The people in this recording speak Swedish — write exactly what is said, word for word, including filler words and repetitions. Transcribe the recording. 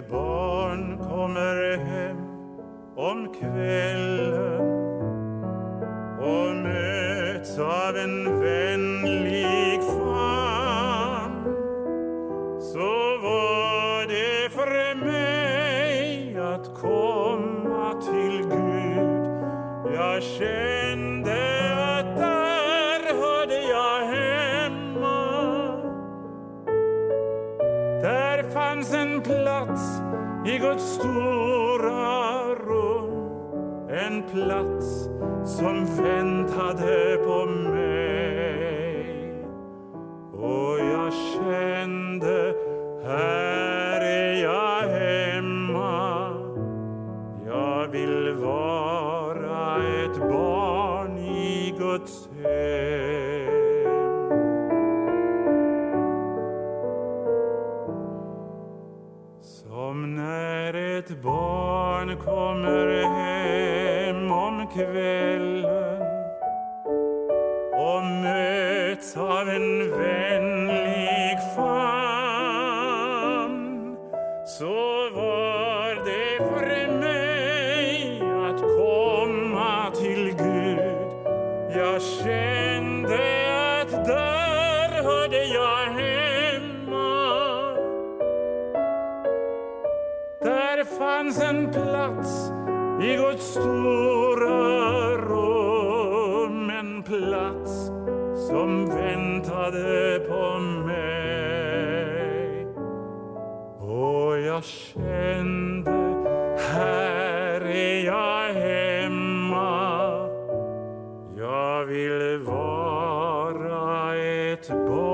ett barn kommer hem om kvällen och möts av en vänlig famn, så var det för mig att komma till Gud. Jag kände att där hörde jag hemma. Där fanns en plats i Guds stora rum, en plats som väntade på mig. Och jag kände, här är jag hemma. Jag vill vara ett barn i Guds hem. Som när ett barn kommer hem om kvällen och möts av en vänlig famn, så var det för mig att komma till Gud. Jag kände att där hörde jag hemma. Där fanns en plats i Guds stora rum, en plats som väntade på mig. Och jag kände, här är jag hemma. Jag vill vara ett barn